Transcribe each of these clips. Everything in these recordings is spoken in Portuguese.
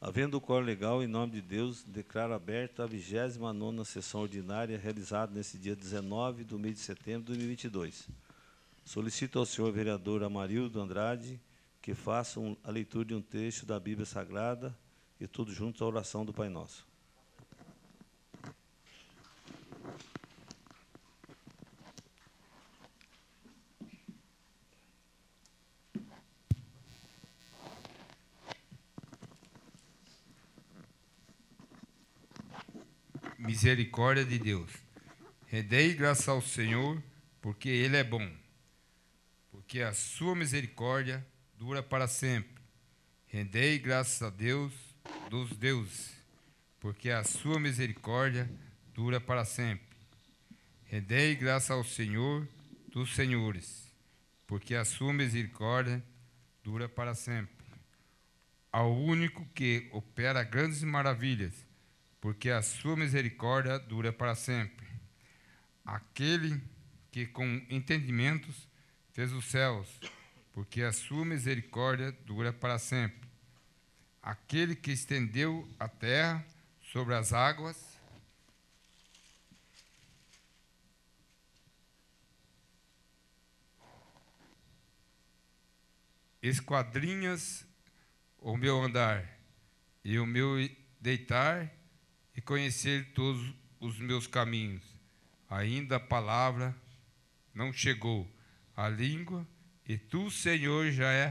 Havendo o quórum legal, em nome de Deus, declaro aberta a 29ª sessão ordinária, realizada nesse dia 19 do mês de setembro de 2022. Solicito ao senhor vereador Amarildo Andrade que faça a leitura de um texto da Bíblia Sagrada e todos juntos a oração do Pai Nosso. Misericórdia de Deus. Rendei graças ao Senhor, porque Ele é bom, porque a sua misericórdia dura para sempre. Rendei graças a Deus dos deuses, porque a sua misericórdia dura para sempre. Rendei graças ao Senhor dos senhores, porque a sua misericórdia dura para sempre. Ao único que opera grandes maravilhas, porque a sua misericórdia dura para sempre. Aquele que com entendimentos fez os céus, porque a sua misericórdia dura para sempre. Aquele que estendeu a terra sobre as águas, esquadrinhas o meu andar e o meu deitar e conhecer todos os meus caminhos. Ainda a palavra não chegou à língua, e tu, Senhor,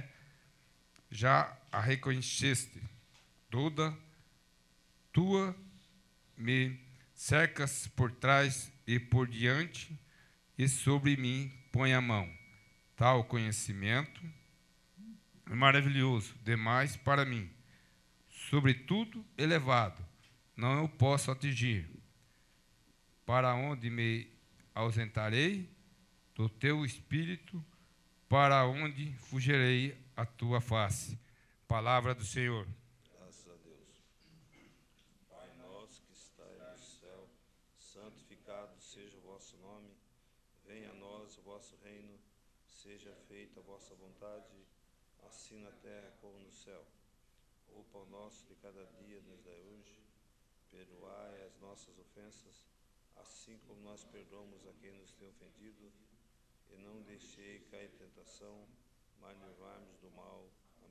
já a reconheceste. Toda tua me cercas por trás e por diante, e sobre mim põe a mão. Tal conhecimento é maravilhoso, demais para mim. Sobretudo elevado, não eu posso atingir. Para onde me ausentarei do teu espírito, para onde fugirei a tua face. Palavra do Senhor. Graças a Deus. Pai nosso que estais no céu, santificado seja o vosso nome. Venha a nós o vosso reino, seja feita a vossa vontade, assim na terra como no céu. O pão nosso de cada dia nos dai hoje. Perdoai as nossas ofensas, assim como nós perdoamos a quem nos tem ofendido, e não deixei cair em tentação, mas livrai-nos do mal.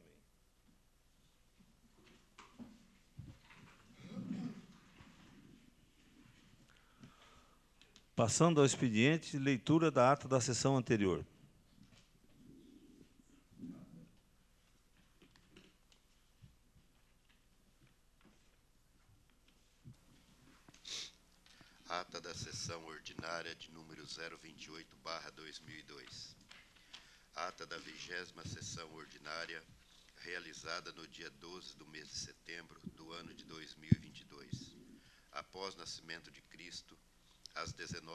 Amém. Passando ao expediente, leitura da ata da sessão anterior. Ata da sessão ordinária de número 028/2002. Ata da 20ª sessão ordinária, realizada no dia 12 do mês de setembro do ano de 2022. Após nascimento de Cristo, às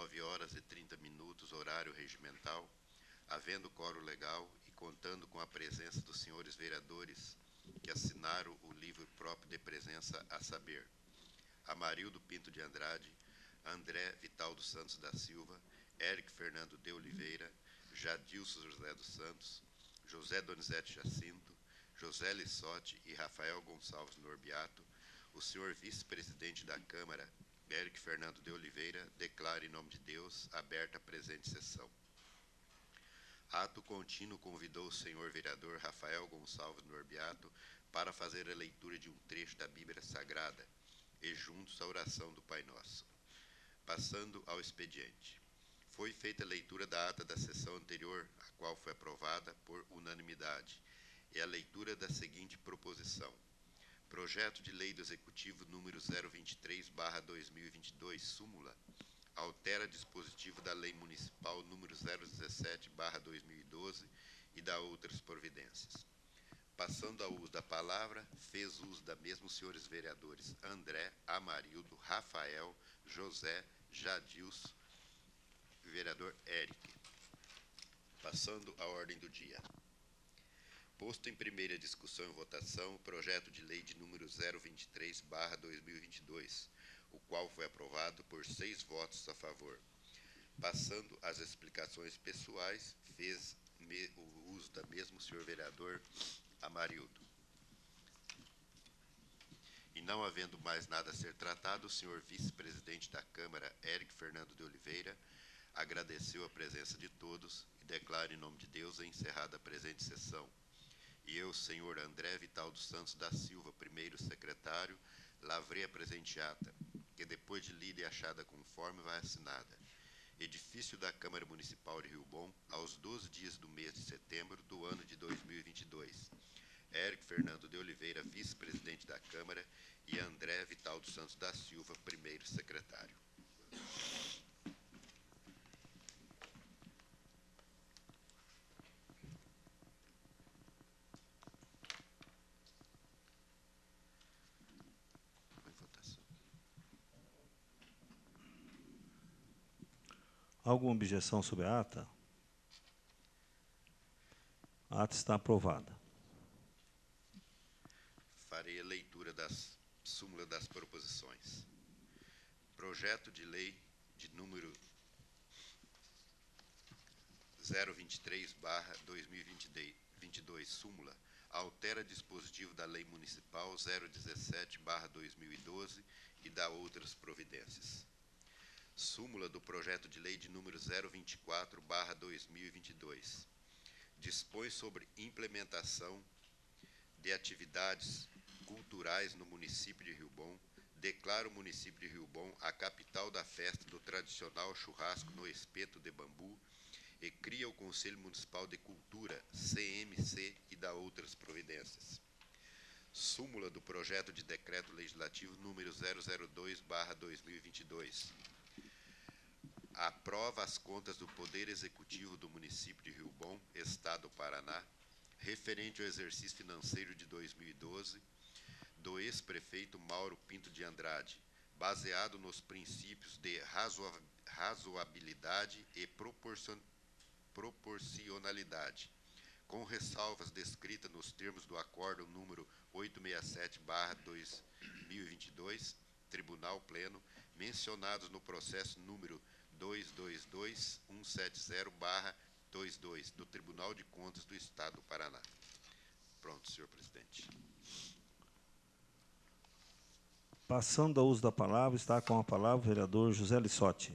19h30, horário regimental, havendo quórum legal e contando com a presença dos senhores vereadores que assinaram o livro próprio de presença, a saber: Amarildo Pinto de Andrade, André Vital dos Santos da Silva, Érico Fernando de Oliveira, Jadilson José dos Santos, José Donizete Jacinto, José Lissotti e Rafael Gonçalves Norbiato, o senhor vice-presidente da Câmara, Érico Fernando de Oliveira, declara em nome de Deus aberta a presente sessão. Ato contínuo convidou o senhor vereador Rafael Gonçalves Norbiato para fazer a leitura de um trecho da Bíblia Sagrada e juntos a oração do Pai Nosso. Passando ao expediente. Foi feita a leitura da ata da sessão anterior, a qual foi aprovada por unanimidade, e a leitura da seguinte proposição: Projeto de Lei do Executivo número 023/2022, súmula, altera dispositivo da Lei Municipal número 017/2012 e da outras providências. Passando ao uso da palavra, fez uso da mesma os senhores vereadores André, Amarildo, Rafael, José, Jadilson e o vereador Érico. Passando à ordem do dia. Posto em primeira discussão e votação o projeto de lei de número 023/2022, o qual foi aprovado por 6 votos a favor. Passando às explicações pessoais, fez o uso da mesma o senhor vereador Amarildo. não havendo mais nada a ser tratado, o senhor vice-presidente da Câmara, Éric Fernando de Oliveira, agradeceu a presença de todos e declara em nome de Deus encerrada a presente sessão. E eu, senhor André Vital dos Santos da Silva, primeiro secretário, lavrei a presente ata, que depois de lida e achada conforme vai assinada. Edifício da Câmara Municipal de Rio Bom, aos 12 dias do mês de setembro do ano de 2022. Éric Fernando de Oliveira, vice-presidente da Câmara, e André Vital dos Santos da Silva, primeiro secretário. Alguma objeção sobre a ata? A ata está aprovada. Farei a leitura das súmula das proposições. Projeto de lei de número 023/2022, súmula, altera dispositivo da Lei Municipal 017/2012 e da outras providências. Súmula do projeto de lei de número 024/2022. Dispõe sobre implementação de atividades culturais no município de Rio Bom, declara o município de Rio Bom a capital da festa do tradicional churrasco no espeto de bambu e cria o Conselho Municipal de Cultura, CMC, e da outras providências. Súmula do projeto de decreto legislativo número 002/2022. Aprova as contas do Poder Executivo do município de Rio Bom, Estado do Paraná, referente ao exercício financeiro de 2012, do ex-prefeito Mauro Pinto de Andrade, baseado nos princípios de razoabilidade e proporcionalidade, com ressalvas descritas nos termos do acórdão número 867/2022, Tribunal Pleno, mencionados no processo número 222170/22 do Tribunal de Contas do Estado do Paraná. Pronto, senhor presidente. Passando ao uso da palavra, está com a palavra o vereador José Lissotti.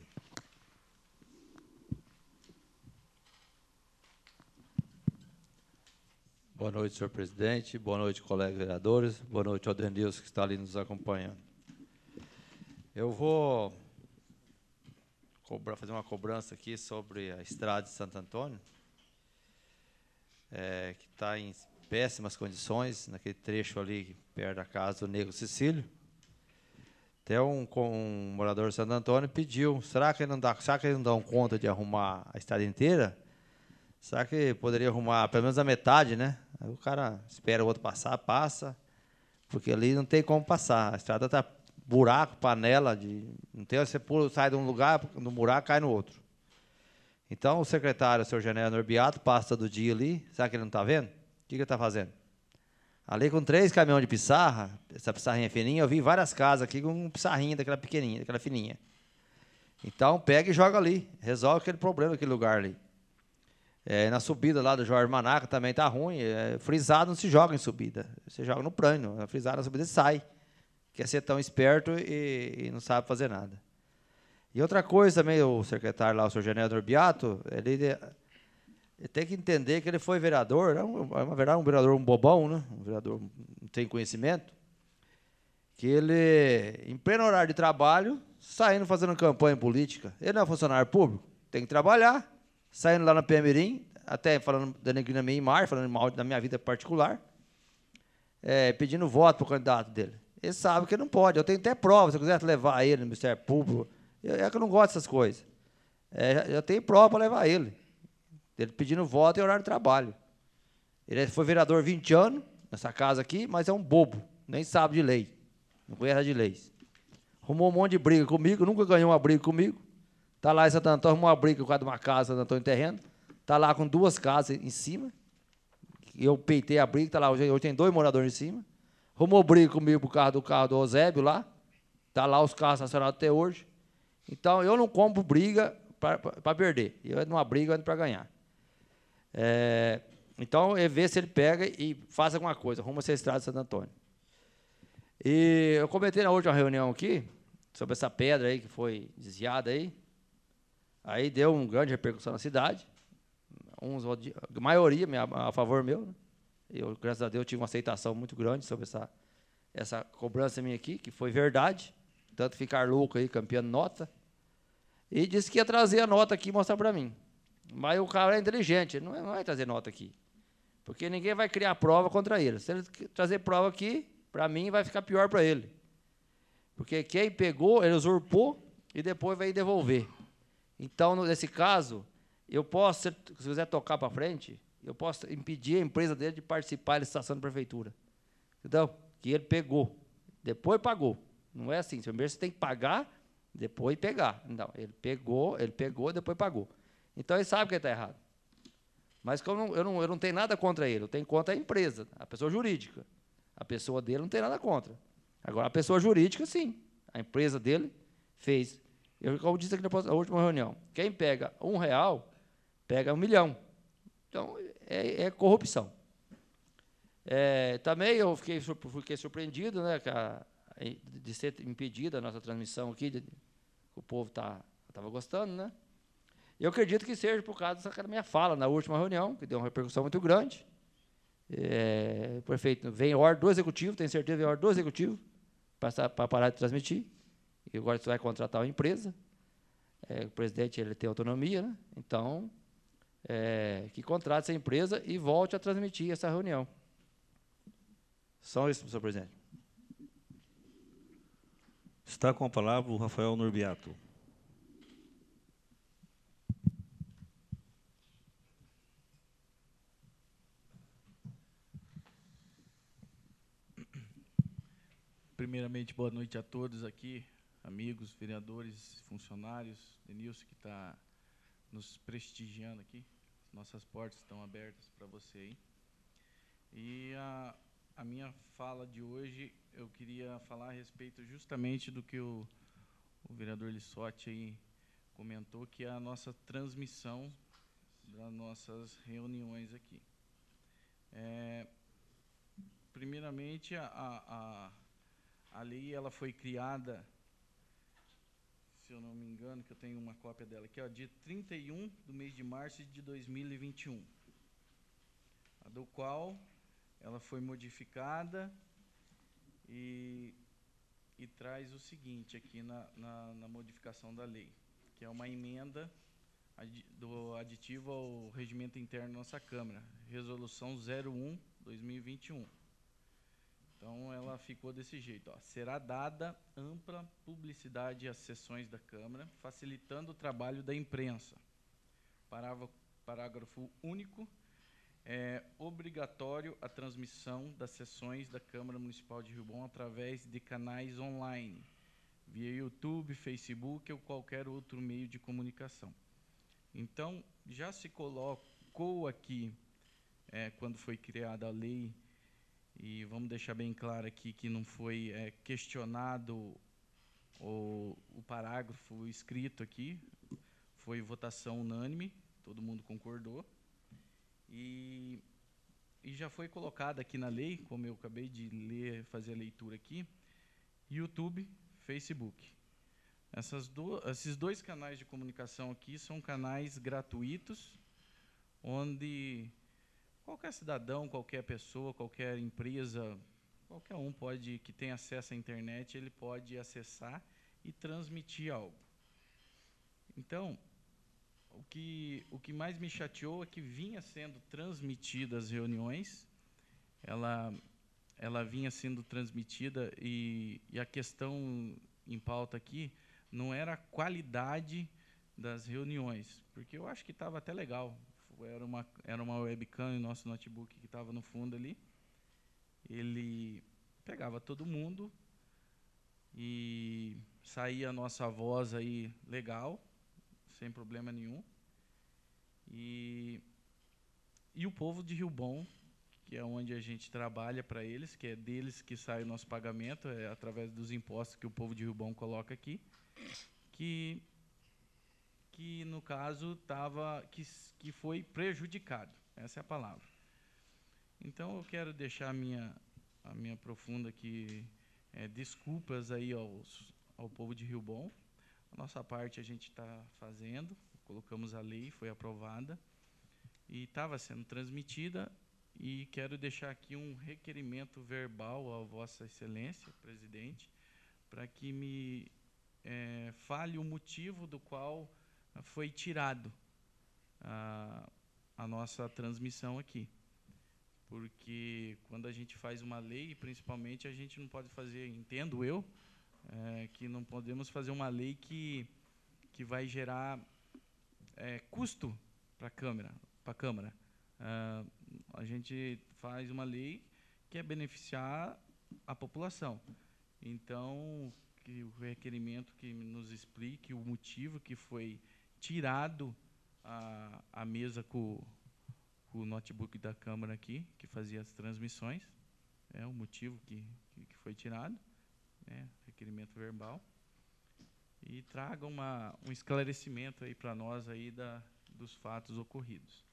Boa noite, senhor presidente. Boa noite, colegas vereadores. Boa noite ao Denilson, que está ali nos acompanhando. Eu vou fazer uma cobrança aqui sobre a estrada de Santo Antônio, que está em péssimas condições, naquele trecho ali perto da casa do Negro Cecílio. Até um morador de Santo Antônio pediu, será que eles não dão conta de arrumar a estrada inteira? Será que poderia arrumar pelo menos a metade, né? Aí o cara espera o outro passar, passa, porque ali não tem como passar. A estrada está buraco, panela, não tem, você pula, sai de um lugar, no buraco, cai no outro. Então, o secretário, o senhor Genésio Norbiato, passa do dia ali, sabe que ele não está vendo? O que ele está fazendo? Ali com 3 caminhões de pissarra, essa pissarrinha fininha, eu vi várias casas aqui com pissarrinha daquela pequenininha, daquela fininha. Então, pega e joga ali, resolve aquele problema, aquele lugar ali. Na subida lá do Jorge Manaca também está ruim, frisado não se joga em subida, você joga no plano, frisado na subida e sai. Quer ser tão esperto e não sabe fazer nada. E outra coisa também, o secretário lá, o senhor Genésio Norbiato, ele tem que entender que ele foi vereador, na verdade um vereador um bobão, né? Um vereador não tem conhecimento, que ele, em pleno horário de trabalho, saindo fazendo campanha política. Ele não é funcionário público, tem que trabalhar, saindo lá na Pemirim, até falando, denegrindo a minha imagem, falando mal da minha vida particular, pedindo voto para o candidato dele. Ele sabe que não pode. Eu tenho até prova, se eu quiser levar ele no Ministério Público. É que eu não gosto dessas coisas. Eu tenho prova para levar ele. Ele pedindo voto em horário de trabalho. Ele foi vereador 20 anos, nessa casa aqui, mas é um bobo. Nem sabe de lei. Não conhece de leis. Arrumou um monte de briga comigo, nunca ganhou uma briga comigo. Está lá em Santo Antônio, arrumou uma briga por causa de uma casa, Santo Antônio em terreno. Está lá com 2 casas em cima. Eu peitei a briga, está lá, hoje tem 2 moradores em cima. Arrumou briga comigo por causa do carro do Eusébio lá. Está lá os carros estacionados até hoje. Então, eu não compro briga para perder. Eu, numa briga, eu ando para ganhar. Então, ver se ele pega e faz alguma coisa. Arruma essa estrada de Santo Antônio. E eu comentei na última reunião aqui, sobre essa pedra aí que foi desviada aí. Aí deu uma grande repercussão na cidade. A maioria a favor meu, né? Eu, graças a Deus, tive uma aceitação muito grande sobre essa cobrança minha aqui, que foi verdade. Tanto ficar louco aí, campeando nota. E disse que ia trazer a nota aqui e mostrar para mim. Mas o cara é inteligente, ele não vai trazer nota aqui. Porque ninguém vai criar prova contra ele. Se ele trazer prova aqui, para mim, vai ficar pior para ele. Porque quem pegou, ele usurpou e depois vai devolver. Então, nesse caso, eu posso, se quiser tocar para frente, eu posso impedir a empresa dele de participar da licitação da prefeitura. Entendeu? Que ele pegou, depois pagou. Não é assim, primeiro você tem que pagar, depois pegar. Não, ele pegou, depois pagou. Então, ele sabe que ele está errado. Mas como eu não tenho nada contra ele, eu tenho contra a empresa, a pessoa jurídica. A pessoa dele não tem nada contra. Agora, a pessoa jurídica, sim. A empresa dele fez. Como disse aqui na última reunião, quem pega R$1, pega 1 milhão. Então, é corrupção. Também eu fiquei surpreendido, né, de ser impedida a nossa transmissão aqui, o povo estava gostando, né? Eu acredito que seja por causa dessa minha fala na última reunião, que deu uma repercussão muito grande. O prefeito vem ordem do executivo, tenho certeza que vem ordem do executivo, para parar de transmitir. E agora você vai contratar uma empresa. O presidente ele tem autonomia, né? Então, que contrate essa empresa e volte a transmitir essa reunião. Só isso, senhor presidente. Está com a palavra o Rafael Norbiato. Primeiramente, boa noite a todos aqui, amigos, vereadores, funcionários, Denilson, que está nos prestigiando aqui. Nossas portas estão abertas para você aí. E a minha fala de hoje, eu queria falar a respeito justamente do que o vereador Lissotti aí comentou, que é a nossa transmissão das nossas reuniões aqui. Primeiramente, a lei ela foi criada, se eu não me engano, que eu tenho uma cópia dela aqui, dia 31 do mês de março de 2021, a do qual ela foi modificada e traz o seguinte aqui na modificação da lei, que é uma emenda do aditivo ao regimento interno da nossa Câmara, Resolução 01/2021. Então, ela ficou desse jeito. Será dada ampla publicidade às sessões da Câmara, facilitando o trabalho da imprensa. Parágrafo único. É obrigatório a transmissão das sessões da Câmara Municipal de Rio Bom através de canais online, via YouTube, Facebook ou qualquer outro meio de comunicação. Então, já se colocou aqui, quando foi criada a lei, e vamos deixar bem claro aqui que não foi questionado o parágrafo escrito aqui, foi votação unânime, todo mundo concordou, e já foi colocado aqui na lei, como eu acabei de fazer a leitura aqui, YouTube, Facebook. Esses dois canais de comunicação aqui são canais gratuitos, onde qualquer cidadão, qualquer pessoa, qualquer empresa, qualquer um que tem acesso à internet, ele pode acessar e transmitir algo. Então, o que mais me chateou é que vinha sendo transmitida as reuniões, ela vinha sendo transmitida e a questão em pauta aqui não era a qualidade das reuniões, porque eu acho que estava até legal. Era uma webcam em nosso notebook que estava no fundo ali. Ele pegava todo mundo e saía a nossa voz aí legal, sem problema nenhum. E o povo de Rio Bom, que é onde a gente trabalha para eles, que é deles que sai o nosso pagamento, é através dos impostos que o povo de Rio Bom coloca aqui, que no caso que foi prejudicado, essa é a palavra. Então eu quero deixar a minha profunda aqui desculpas aí ao povo de Rio Bom. A nossa parte a gente está fazendo, colocamos a lei, foi aprovada e estava sendo transmitida, e quero deixar aqui um requerimento verbal a Vossa Excelência, presidente, para que me fale o motivo do qual foi tirado a nossa transmissão aqui. Porque quando a gente faz uma lei, principalmente, a gente não pode fazer, entendo eu, que não podemos fazer uma lei que vai gerar custo para a Câmara. A gente faz uma lei que é beneficiar a população. Então, que o requerimento que nos explique o motivo que foi tirado a mesa com o notebook da Câmara aqui, que fazia as transmissões, o motivo que foi tirado, requerimento verbal, e traga um esclarecimento aí para nós aí dos fatos ocorridos.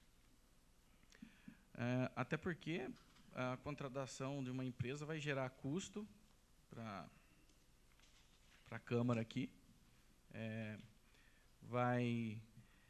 Até porque a contratação de uma empresa vai gerar custo para a Câmara aqui, vai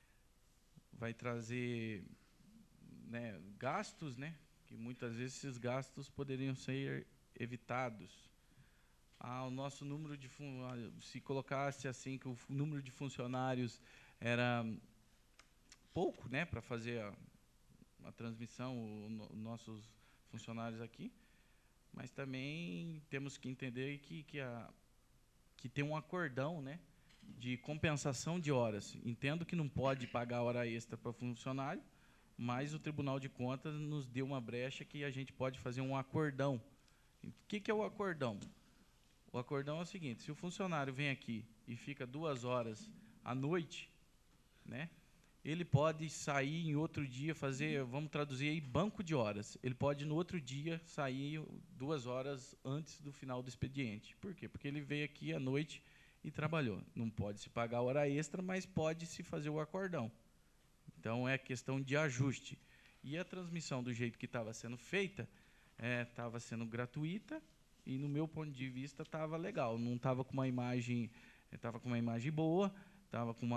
trazer gastos, que muitas vezes esses gastos poderiam ser evitados. O nosso número de se colocasse assim que o número de funcionários era pouco, para fazer a transmissão, nossos funcionários aqui, mas também temos que entender que tem um acordão, de compensação de horas. Entendo que não pode pagar hora extra para funcionário, mas o Tribunal de Contas nos deu uma brecha que a gente pode fazer um acordão. O que é o acordão? O acordão é o seguinte: se o funcionário vem aqui e fica 2 horas à noite, ele pode sair em outro dia, vamos traduzir aí, banco de horas. Ele pode, no outro dia, sair 2 horas antes do final do expediente. Por quê? Porque ele veio aqui à noite e trabalhou. Não pode se pagar hora extra, mas pode se fazer o acordão. Então, é questão de ajuste. E a transmissão, do jeito que estava sendo feita, estava sendo gratuita e, no meu ponto de vista, estava legal. Não estava com uma imagem, estava com uma imagem boa, estava com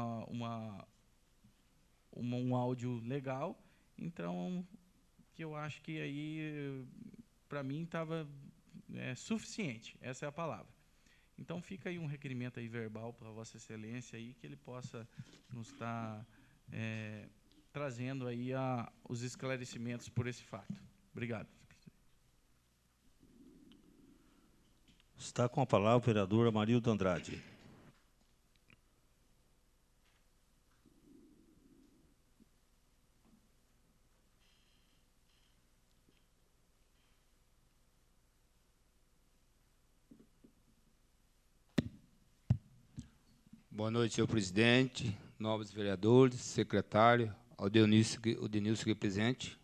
um áudio legal. Então, que eu acho que aí, para mim, estava suficiente. Essa é a palavra. Então, fica aí um requerimento aí verbal para Vossa Excelência aí, que ele possa nos estar trazendo aí os esclarecimentos por esse fato. Obrigado. Está com a palavra o vereador Amarildo Andrade. Boa noite, senhor presidente, nobres vereadores, secretário, o Denilson aqui presente.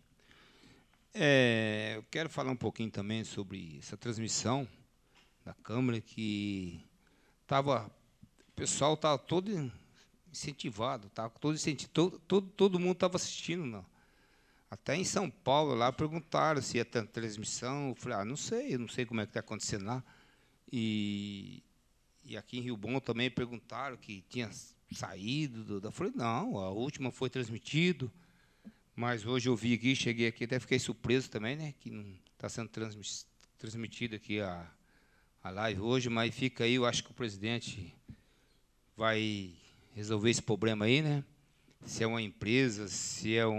Eu quero falar um pouquinho também sobre essa transmissão da Câmara, que o pessoal estava todo incentivado, todo mundo estava assistindo. Não. Até em São Paulo, lá, perguntaram se ia ter transmissão. Eu falei, não sei, eu não sei como é que está acontecendo lá. E aqui em Rio Bom também perguntaram que tinha saído. Eu falei, não, a última foi transmitido. Mas hoje eu vi aqui, cheguei aqui, até fiquei surpreso também, que não está sendo transmitido aqui a live hoje, mas fica aí, eu acho que o presidente vai resolver esse problema aí, Se é uma empresa, se é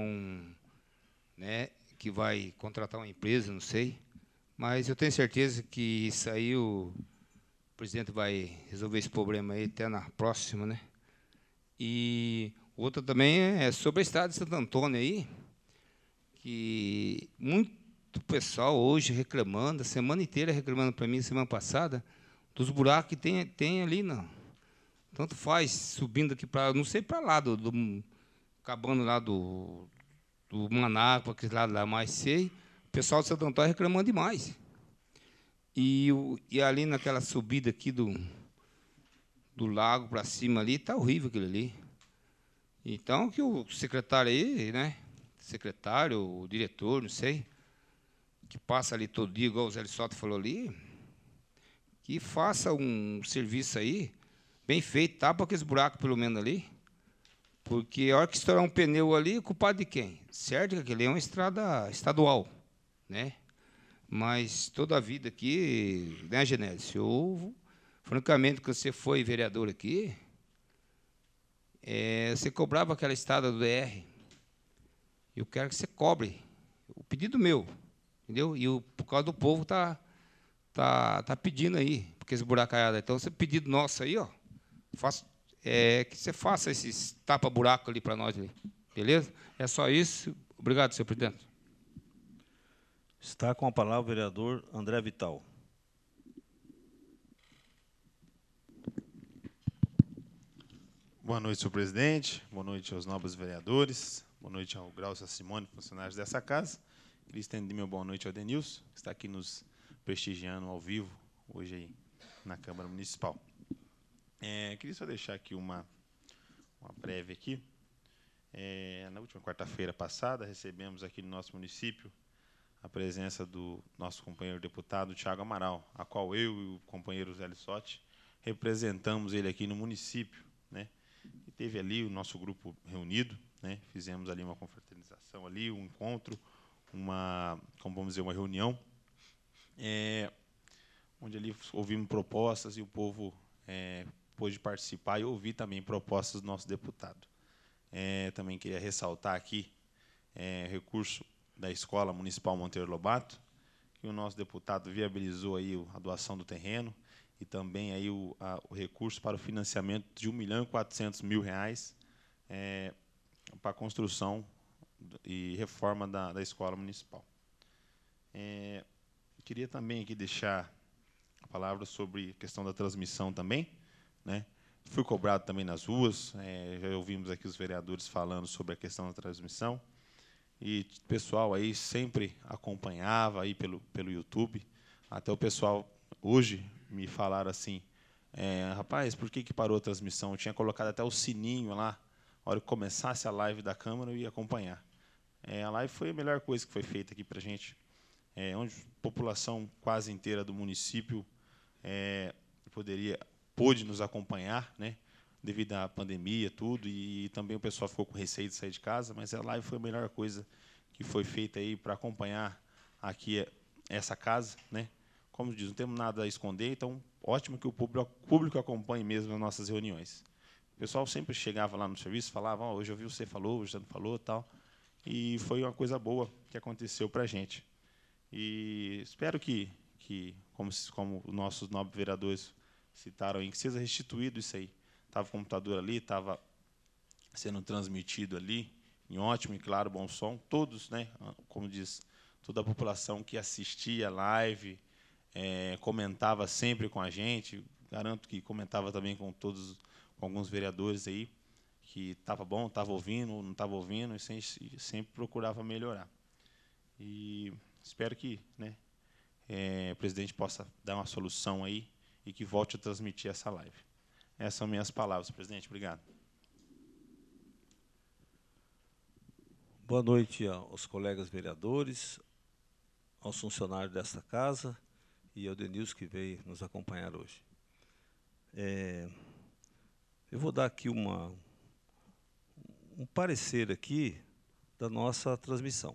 que vai contratar uma empresa, não sei. Mas eu tenho certeza que isso aí o presidente vai resolver esse problema aí até na próxima, E outra também é sobre a estrada de Santo Antônio aí, que muito pessoal hoje reclamando, a semana inteira reclamando para mim, semana passada, dos buracos que tem ali, não. Tanto faz, subindo aqui para, não sei para lá, acabando lá do Maná, para aquele lado lá mais sei, o pessoal de Santo Antônio reclamando demais. E ali naquela subida aqui do lago para cima ali, está horrível aquilo ali. Então, que o secretário aí, secretário, o diretor, não sei, que passa ali todo dia, igual o Zé Soto falou ali, que faça um serviço aí, bem feito, tapa aqueles buracos pelo menos ali, porque a hora que estourar um pneu ali, o culpado de quem? Certo que aquele é uma estrada estadual, né? Mas toda a vida aqui, né, Genésio? Eu, francamente, quando você foi vereador aqui, você cobrava aquela estrada do DR. Eu quero que você cobre. O pedido meu, entendeu? E por causa do povo tá pedindo aí, porque esse buracaiada. Então, esse pedido nosso aí, ó, que você faça esses tapa-buraco ali para nós, ali, beleza? É só isso. Obrigado, senhor presidente. Está com a palavra o vereador André Vital. Boa noite, senhor presidente. Boa noite aos nobres vereadores. Boa noite ao Graucio e a Simone, funcionários dessa casa. Queria estender meu boa noite ao Denilson, que está aqui nos prestigiando ao vivo, hoje aí, na Câmara Municipal. Queria só deixar aqui uma breve aqui. Na última quarta-feira passada, recebemos aqui no nosso município a presença do nosso companheiro deputado Thiago Amaral, a qual eu e o companheiro Zé Lissotti representamos ele aqui no município, né? E teve ali o nosso grupo reunido, né? Fizemos ali uma confraternização ali, um encontro, como vamos dizer, uma reunião, onde ali ouvimos propostas e o povo pôde participar e ouvir também propostas do nosso deputado. Também queria ressaltar aqui recurso da Escola Municipal Monteiro Lobato, que o nosso deputado viabilizou aí a doação do terreno e também aí o recurso para o financiamento de R$ 1.400.000 para a construção e reforma da Escola Municipal. Queria também aqui deixar a palavra sobre a questão da transmissão também, né? Fui cobrado também nas ruas, já ouvimos aqui os vereadores falando sobre a questão da transmissão, e o pessoal aí sempre acompanhava aí pelo YouTube. Até o pessoal hoje me falaram assim, rapaz, por que parou a transmissão? Eu tinha colocado até o sininho lá, na hora que começasse a live da Câmara, eu ia acompanhar. A live foi a melhor coisa que foi feita aqui para a gente, onde a população quase inteira do município pôde nos acompanhar, né, devido à pandemia, tudo, e também o pessoal ficou com receio de sair de casa, mas a live foi a melhor coisa que foi feita aí para acompanhar aqui essa casa, né? Como diz, não temos nada a esconder, então ótimo que o público acompanhe mesmo as nossas reuniões. O pessoal sempre chegava lá no serviço, falava, hoje eu vi você falou, hoje você não falou, tal, e foi uma coisa boa que aconteceu para a gente. E espero que como os nossos nobres vereadores citaram aí, que seja restituído isso aí. Estava o computador ali, estava sendo transmitido ali, em ótimo e claro, bom som. Todos, né, como diz, toda a população que assistia a live, comentava sempre com a gente. Garanto que comentava também com alguns vereadores aí, que estava bom, estava ouvindo, não estava ouvindo, e sempre procurava melhorar. E espero que, né, o presidente possa dar uma solução aí e que volte a transmitir essa live. Essas são minhas palavras, presidente. Obrigado. Boa noite aos colegas vereadores, aos funcionários desta casa e ao Denilson, que veio nos acompanhar hoje. Eu vou dar aqui um parecer aqui da nossa transmissão.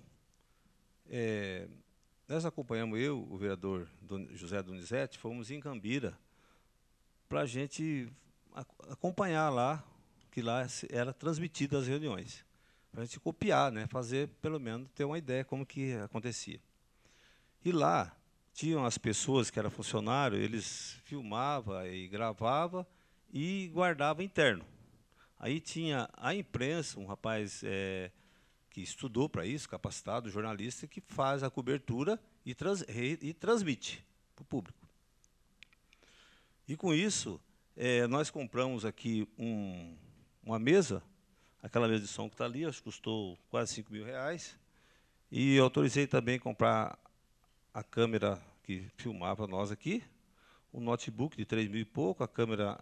Nós acompanhamos, o vereador José Donizete, fomos em Cambira para a gente acompanhar lá, que lá era transmitida as reuniões, para a gente copiar, né, fazer, pelo menos, ter uma ideia como que acontecia. E lá tinham as pessoas que eram funcionários, eles filmavam e gravavam e guardavam interno. Aí tinha a imprensa, um rapaz que estudou para isso, capacitado, jornalista, que faz a cobertura e transmite para o público. E, com isso, nós compramos aqui uma mesa, aquela mesa de som que está ali, acho que custou quase R$5.000, e autorizei também comprar a câmera que filmava nós aqui, um notebook de 3.000 e pouco, a câmera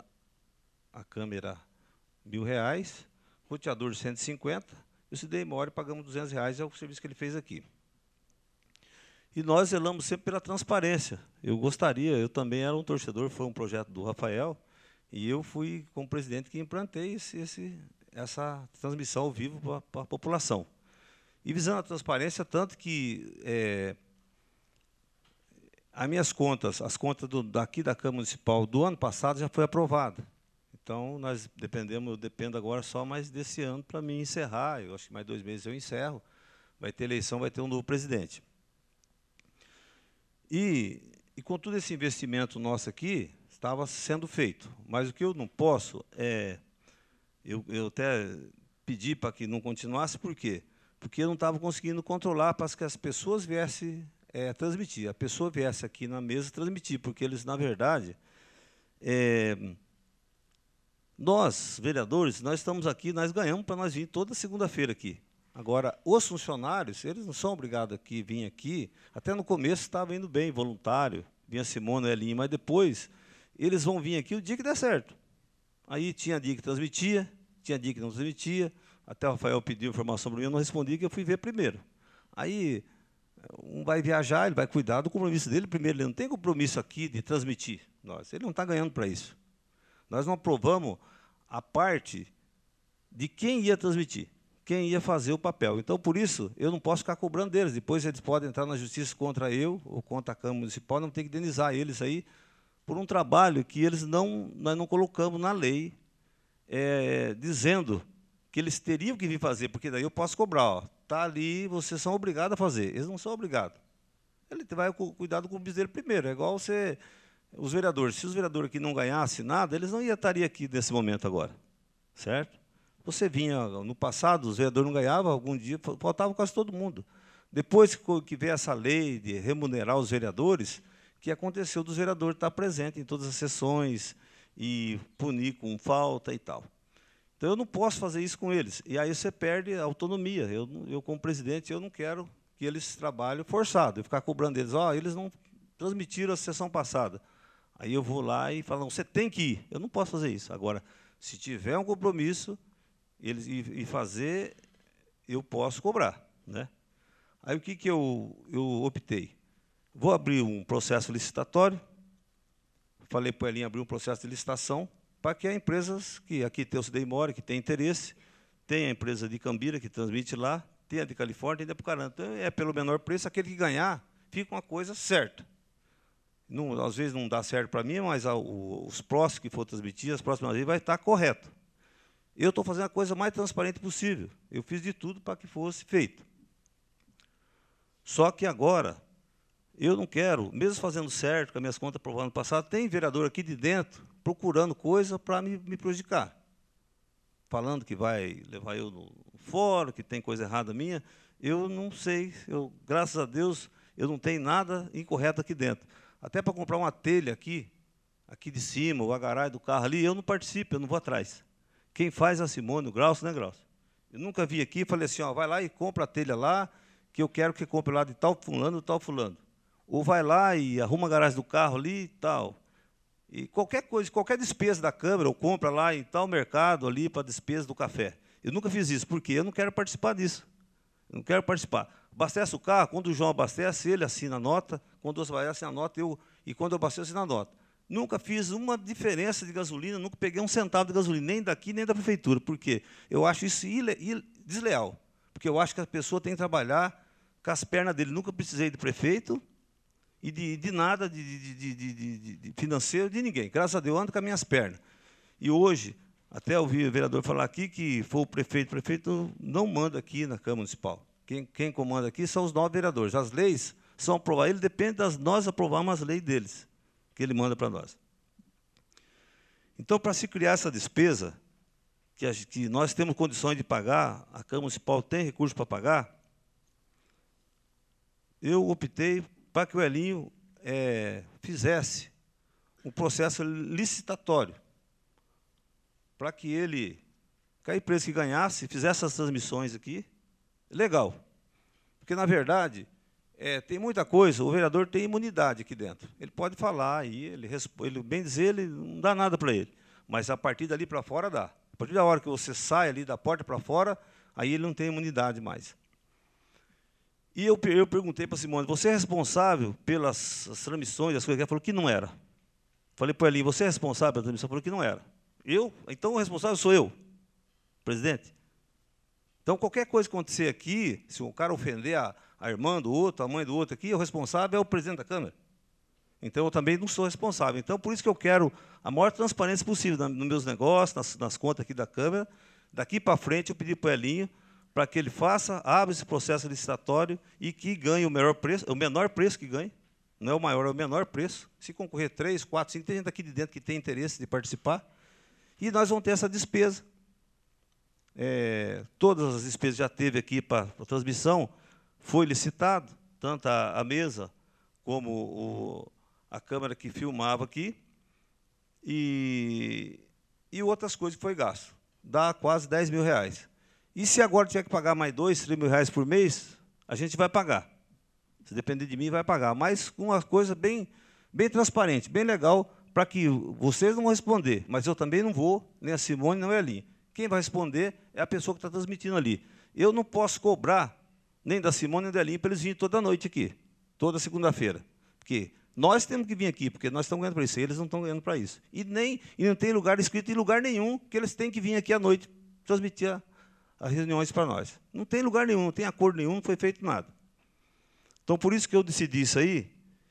R$1.000, roteador de 150, e o CDI More pagamos R$200, é o serviço que ele fez aqui. E nós zelamos sempre pela transparência. Eu também era um torcedor, foi um projeto do Rafael, e eu fui, como presidente, que implantei essa transmissão ao vivo para a população. E visando a transparência, tanto que as minhas contas, as contas daqui da Câmara Municipal do ano passado já foi aprovada. Então, eu dependo agora só mais desse ano para mim encerrar. Eu acho que mais 2 meses eu encerro. Vai ter eleição, vai ter um novo presidente. E com todo esse investimento nosso aqui, estava sendo feito. Mas o que eu não posso eu até pedi para que não continuasse, por quê? Porque eu não estava conseguindo controlar para que as pessoas viessem transmitir. A pessoa viesse aqui na mesa transmitir, porque eles, na verdade, nós, vereadores, nós estamos aqui, nós ganhamos para nós vir toda segunda-feira aqui. Agora, os funcionários, eles não são obrigados a vir aqui. Até no começo estava indo bem, voluntário, vinha Simone, Elinho, mas depois eles vão vir aqui o dia que der certo. Aí tinha dia que transmitia, tinha dia que não transmitia. Até o Rafael pediu informação para mim, eu não respondi, que eu fui ver primeiro. Aí, um vai viajar, ele vai cuidar do compromisso dele primeiro. Ele não tem compromisso aqui de transmitir. Ele não está ganhando para isso. Nós não aprovamos a parte de quem ia transmitir, quem ia fazer o papel. Então, por isso, eu não posso ficar cobrando deles. Depois eles podem entrar na justiça contra eu ou contra a Câmara Municipal, não tem que indenizar eles aí por um trabalho que nós não colocamos na lei, dizendo que eles teriam que vir fazer, porque daí eu posso cobrar. Está ali, vocês são obrigados a fazer. Eles não são obrigados. Ele vai cuidar do compromisso dele primeiro. É igual os vereadores. Se os vereadores aqui não ganhassem nada, eles não estariam aqui nesse momento agora. Certo? Você vinha, no passado, os vereadores não ganhavam, algum dia faltava quase todo mundo. Depois que veio essa lei de remunerar os vereadores, que aconteceu dos vereadores estar presentes em todas as sessões e punir com falta e tal. Então, eu não posso fazer isso com eles. E aí você perde a autonomia. Eu como presidente, eu não quero que eles trabalhem forçado. Eu ficar cobrando eles, eles não transmitiram a sessão passada. Aí eu vou lá e falo, não, você tem que ir. Eu não posso fazer isso. Agora, se tiver um compromisso e fazer, eu posso cobrar. Né? Aí o que eu optei? Vou abrir um processo licitatório. Falei para o Elinho abrir um processo de licitação para que as empresas, que aqui tem o Cidei More, que tem interesse, tem a empresa de Cambira, que transmite lá, tem a de Califórnia, tem a de Apucarana. Então, pelo menor preço, aquele que ganhar, fica uma coisa certa. Não, às vezes não dá certo para mim, mas os próximos que for transmitir, as próximas vezes, vai estar correto. Eu estou fazendo a coisa mais transparente possível. Eu fiz de tudo para que fosse feito. Só que agora, eu não quero, mesmo fazendo certo, com as minhas contas aprovadas no passado, tem vereador aqui de dentro procurando coisa para me prejudicar. Falando que vai levar eu no fórum, que tem coisa errada minha. Eu não sei, graças a Deus, eu não tenho nada incorreto aqui dentro. Até para comprar uma telha aqui de cima, o agaragem do carro ali, eu não participo, eu não vou atrás. Quem faz é a Simone, o Graucio, né, Graucio? Eu nunca vi aqui, falei assim, vai lá e compra a telha lá, que eu quero que compre lá de tal fulano, tal fulano. Ou vai lá e arruma a garagem do carro ali e tal. E qualquer coisa, qualquer despesa da Câmara, eu compro lá em tal mercado ali para a despesa do café. Eu nunca fiz isso, porque eu não quero participar disso. Eu não quero participar. Abastece o carro, quando o João abastece, ele assina a nota, quando o Osvaldo assina a nota, e quando eu abasteço, assina a nota. Nunca fiz uma diferença de gasolina, nunca peguei um centavo de gasolina, nem daqui, nem da prefeitura. Por quê? Eu acho isso desleal. Porque eu acho que a pessoa tem que trabalhar com as pernas dele. Nunca precisei de prefeito e de nada de financeiro de ninguém. Graças a Deus, eu ando com as minhas pernas. E hoje, até ouvi o vereador falar aqui que foi o prefeito não manda aqui na Câmara Municipal. Quem comanda aqui são os 9 vereadores. As leis são aprovadas. Ele depende de nós aprovarmos as leis deles, que ele manda para nós. Então, para se criar essa despesa, que nós temos condições de pagar, a Câmara Municipal tem recursos para pagar, eu optei para que o Elinho fizesse um processo licitatório, para que a empresa que ganhasse, fizesse as transmissões aqui, legal. Porque, na verdade, tem muita coisa, o vereador tem imunidade aqui dentro. Ele pode falar, aí ele bem dizer, ele não dá nada para ele. Mas a partir dali para fora dá. A partir da hora que você sai ali da porta para fora, aí ele não tem imunidade mais. E eu perguntei para a Simone, você é responsável pelas as transmissões, as coisas? Ela falou que não era. Falei para ele, você é responsável pela transmissão? Ela falou que não era. Eu? Então o responsável sou eu, presidente. Então, qualquer coisa que acontecer aqui, se o cara ofender a irmã do outro, a mãe do outro aqui, o responsável é o presidente da Câmara. Então, eu também não sou responsável. Então, por isso que eu quero a maior transparência possível nos meus negócios, nas contas aqui da Câmara. Daqui para frente, eu pedi para o Elinho para que ele abra esse processo licitatório e que ganhe o menor preço que ganhe. Não é o maior, é o menor preço. Se concorrer 3, 4, 5, tem gente aqui de dentro que tem interesse de participar. E nós vamos ter essa despesa. Todas as despesas já teve aqui para a transmissão, foi licitado, tanto a mesa como a câmera que filmava aqui, e outras coisas que foi gasto. Dá quase R$10 mil. E se agora tiver que pagar mais R$2, R$3 mil por mês, a gente vai pagar. Se depender de mim, vai pagar. Mas com uma coisa bem transparente, bem legal, para que vocês não vão responder, mas eu também não vou, nem a Simone, nem a Elinho. Quem vai responder é a pessoa que está transmitindo ali. Eu não posso cobrar nem da Simone nem da Elinho para eles virem toda noite aqui, toda segunda-feira. Porque nós temos que vir aqui, porque nós estamos ganhando para isso, eles não estão ganhando para isso. E não tem lugar escrito em lugar nenhum que eles têm que vir aqui à noite transmitir as reuniões para nós. Não tem lugar nenhum, não tem acordo nenhum, não foi feito nada. Então, por isso que eu decidi isso aí,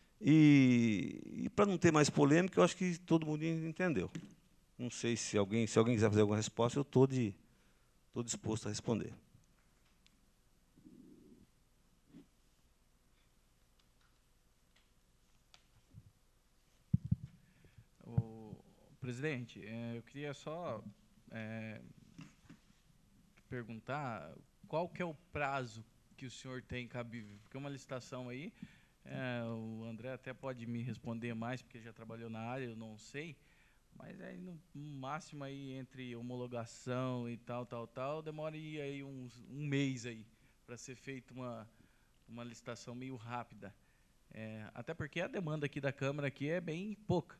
e para não ter mais polêmica, eu acho que todo mundo entendeu. Não sei se alguém quiser fazer alguma resposta, eu estou disposto a responder. Presidente, eu queria só perguntar qual que é o prazo que o senhor tem cabível, porque uma licitação aí, o André até pode me responder mais, porque já trabalhou na área, eu não sei, mas aí no máximo aí entre homologação e tal, demora aí um mês aí para ser feita uma licitação meio rápida. Até porque a demanda aqui da Câmara aqui é bem pouca.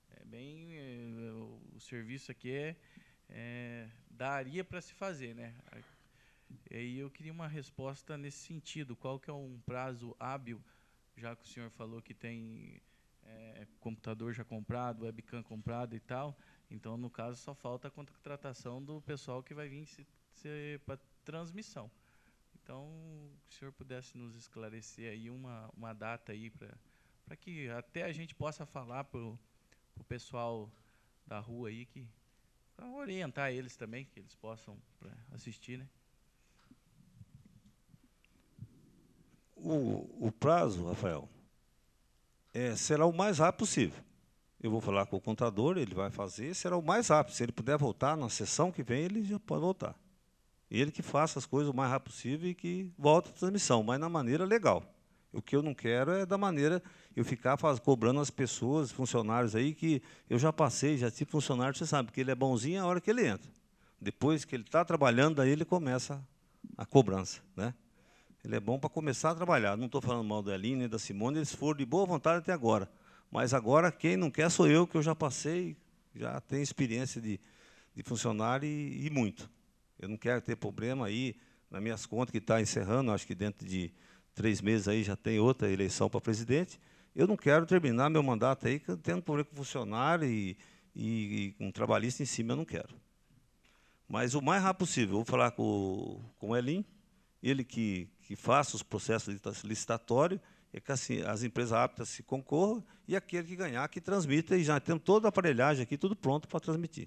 O serviço aqui daria para se fazer, né? E aí eu queria uma resposta nesse sentido. Qual que é um prazo hábil, já que o senhor falou que tem computador já comprado, webcam comprado e tal, então, no caso, só falta a contratação do pessoal que vai vir ser para transmissão. Então, se o senhor pudesse nos esclarecer aí uma data aí para que até a gente possa falar para o pessoal da rua aí, para orientar eles também, que eles possam assistir, né? O prazo, Rafael, será o mais rápido possível. Eu vou falar com o contador, ele vai fazer, será o mais rápido. Se ele puder voltar na sessão que vem, ele já pode voltar. Ele que faça as coisas o mais rápido possível e que volte a transmissão, mas na maneira legal. O que eu não quero é da maneira eu ficar cobrando as pessoas, funcionários aí, que eu já passei, já tive funcionário, você sabe, que ele é bonzinho a hora que ele entra. Depois que ele está trabalhando, daí ele começa a cobrança, né? Ele é bom para começar a trabalhar. Não estou falando mal do Elinho nem da Simone, eles foram de boa vontade até agora. Mas agora quem não quer sou eu, que eu já passei, já tenho experiência de funcionário e muito. Eu não quero ter problema aí nas minhas contas, que está encerrando, acho que dentro de 3 meses aí já tem outra eleição para presidente. Eu não quero terminar meu mandato aí tendo problema com funcionário e com trabalhista em cima, eu não quero. Mas o mais rápido possível, eu vou falar com o Elinho, ele que faça os processos licitatórios, é que assim, as empresas aptas se concorram, e aquele que ganhar, que transmita, e já temos toda a aparelhagem aqui, tudo pronto para transmitir.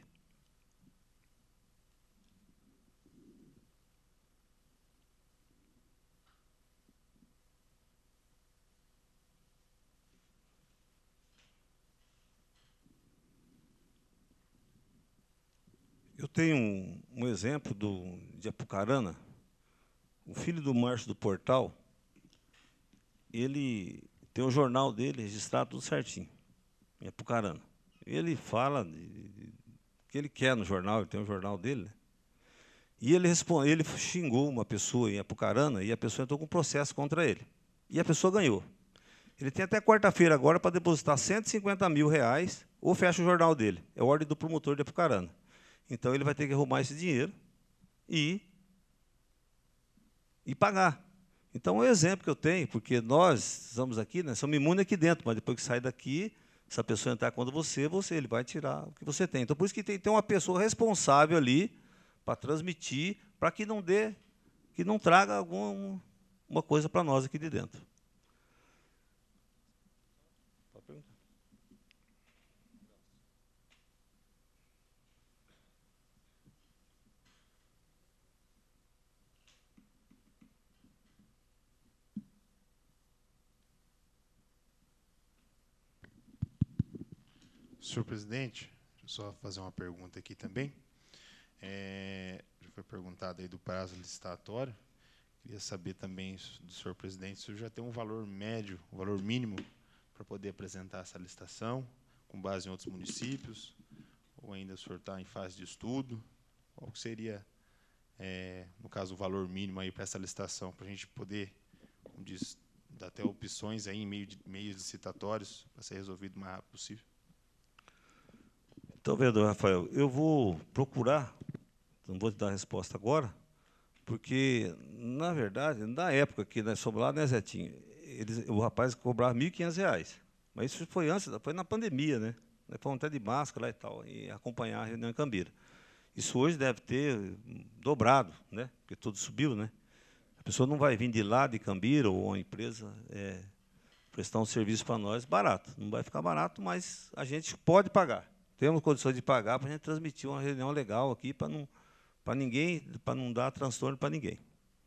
Eu tenho um exemplo de Apucarana. O filho do Márcio do Portal, ele tem o jornal dele registrado tudo certinho, em Apucarana. Ele fala o que ele quer no jornal, ele tem o jornal dele, né? E ele xingou uma pessoa em Apucarana e a pessoa entrou com um processo contra ele. E a pessoa ganhou. Ele tem até quarta-feira agora para depositar R$150 mil ou fecha o jornal dele. É ordem do promotor de Apucarana. Então, ele vai ter que arrumar esse dinheiro e pagar. Então, é um exemplo que eu tenho, porque nós estamos aqui, né, somos imunes aqui dentro, mas depois que sai daqui, se a pessoa entrar contra você, ele vai tirar o que você tem. Então, por isso que tem que ter uma pessoa responsável ali para transmitir, para que não traga alguma coisa para nós aqui de dentro. Senhor presidente, deixa eu só fazer uma pergunta aqui também. Já foi perguntado aí do prazo licitatório. Queria saber também do senhor presidente se o senhor já tem um valor médio, um valor mínimo para poder apresentar essa licitação, com base em outros municípios, ou ainda o senhor está em fase de estudo. Qual que seria, no caso, o valor mínimo aí para essa licitação, para a gente poder, como diz, dar até opções aí em meios licitatórios para ser resolvido o mais rápido possível? Então, vereador Rafael, eu vou procurar, não vou te dar a resposta agora, porque, na verdade, na época que nós fomos lá, né, Zetinho, o rapaz cobrava R$ 1.500, mas isso foi foi na pandemia, né? Nós fomos até de máscara lá e tal, e acompanhar a reunião em Cambira. Isso hoje deve ter dobrado, né? Porque tudo subiu, né? A pessoa não vai vir de lá, de Cambira, ou uma empresa prestar um serviço para nós barato. Não vai ficar barato, mas a gente pode pagar. Temos condições de pagar para a gente transmitir uma reunião legal aqui, para não dar transtorno para ninguém.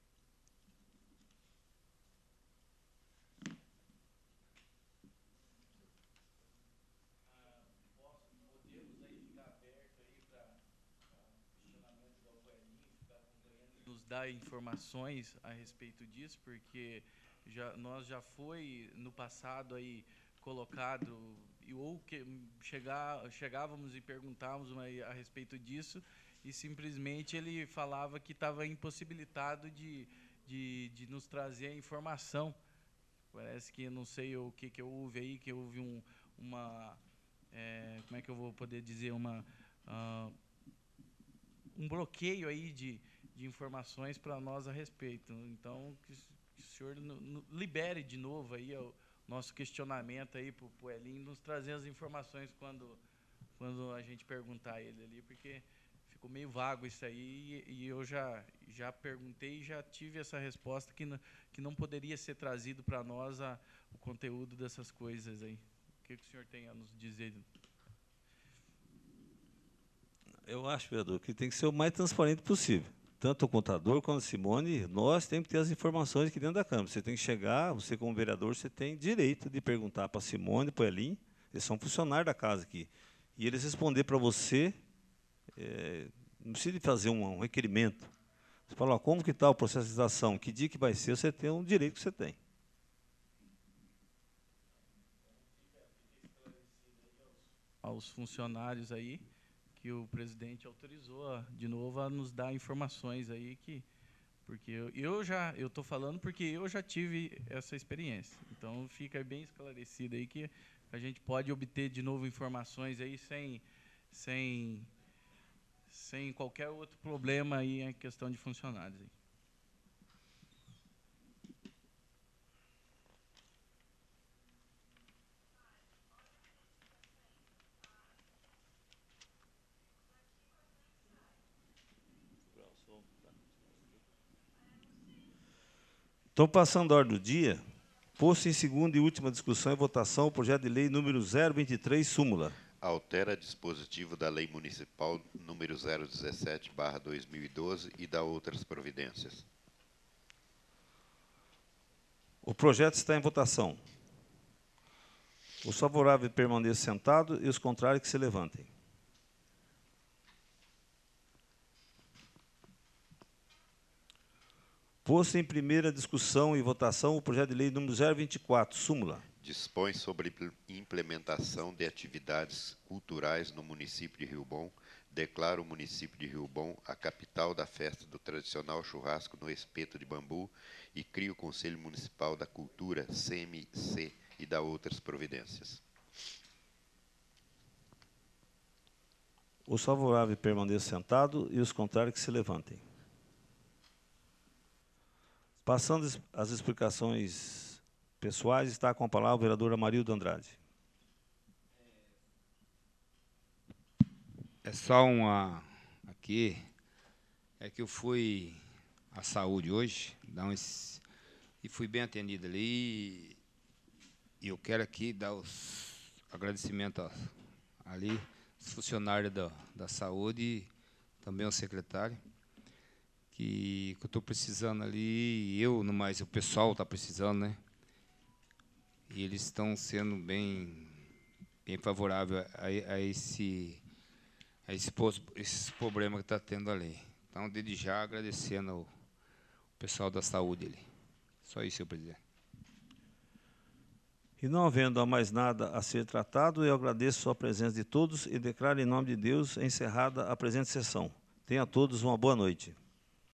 Nos dar informações a respeito disso, porque nós já foi no passado aí colocado, ou que chegávamos e perguntávamos a respeito disso, e simplesmente ele falava que estava impossibilitado de nos trazer a informação. Parece que, não sei o que houve aí, que houve como é que eu vou poder dizer, um bloqueio aí de informações para nós a respeito. Então, que o senhor libere de novo aí o nosso questionamento aí para o Elinho, nos trazer as informações quando a gente perguntar a ele ali, porque ficou meio vago isso aí, e eu já perguntei e já tive essa resposta que não poderia ser trazido para nós o conteúdo dessas coisas aí. O que o senhor tem a nos dizer? Eu acho, vereador, que tem que ser o mais transparente possível. Tanto o contador quanto a Simone, nós temos que ter as informações aqui dentro da Câmara. Você tem que chegar, você como vereador, você tem direito de perguntar para a Simone, para o Elinho, eles são funcionários da casa aqui, e eles responder para você, não precisa de fazer um requerimento. Você fala, como que está o processo de licitação, que dia que vai ser, você tem um direito que você tem. Aos funcionários aí, que o presidente autorizou de novo a nos dar informações aí, porque eu estou falando porque eu já tive essa experiência. Então fica bem esclarecido aí que a gente pode obter de novo informações aí sem qualquer outro problema aí em questão de funcionários aí. Então, passando a ordem do dia, posto em segunda e última discussão e votação o projeto de lei número 023, súmula. Altera dispositivo da Lei Municipal número 017/2012 e dá outras providências. O projeto está em votação. Os favoráveis permaneçam sentados e os contrários que se levantem. Posto em primeira discussão e votação o projeto de lei número 024, súmula. Dispõe sobre implementação de atividades culturais no município de Rio Bom, declara o município de Rio Bom a capital da festa do tradicional churrasco no espeto de bambu e cria o Conselho Municipal da Cultura, CMC, e dá outras providências. Os favoráveis permaneçam sentados e os contrários que se levantem. Passando as explicações pessoais, está com a palavra o vereador Amarildo Andrade. É só uma aqui, é que eu fui à saúde hoje, e fui bem atendido ali, e eu quero aqui dar os agradecimentos ali, os funcionários da saúde, e também ao secretário, que eu estou precisando ali, eu, no mais, o pessoal está precisando, né? E eles estão sendo bem favoráveis a esse problema que está tendo ali. Então, desde já, agradecendo ao pessoal da saúde ali. Só isso, senhor presidente. E não havendo mais nada a ser tratado, eu agradeço a presença de todos e declaro em nome de Deus encerrada a presente sessão. Tenham todos uma boa noite.